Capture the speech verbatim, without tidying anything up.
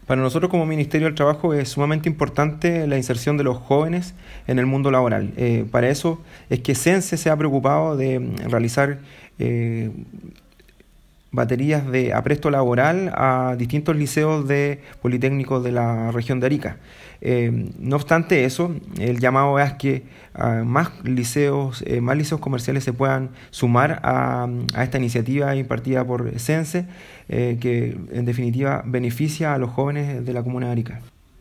Para nosotros como Ministerio del Trabajo es sumamente importante la inserción de los jóvenes en el mundo laboral. Eh, para eso es que Sense se ha preocupado de realizar eh, baterías de apresto laboral a distintos liceos de politécnicos de la región de Arica. Eh, no obstante eso, el llamado es que uh, más liceos, eh, más liceos comerciales se puedan sumar a, a esta iniciativa impartida por Sense, eh, que en definitiva beneficia a los jóvenes de la comuna de Arica.